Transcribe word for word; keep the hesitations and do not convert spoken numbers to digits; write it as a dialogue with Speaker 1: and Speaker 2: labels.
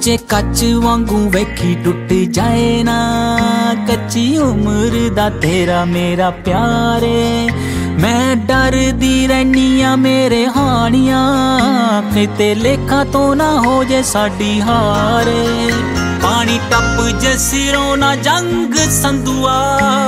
Speaker 1: जे कच वांगू वेखी टुट जाए ना, कच्ची उम्र दा तेरा मेरा प्यारे। मैं डर दी रहनिया मेरे हानिया, किते लेखा तो ना हो जे साडी हारे। पानी टप जे सिरों ना जंग संदुआ।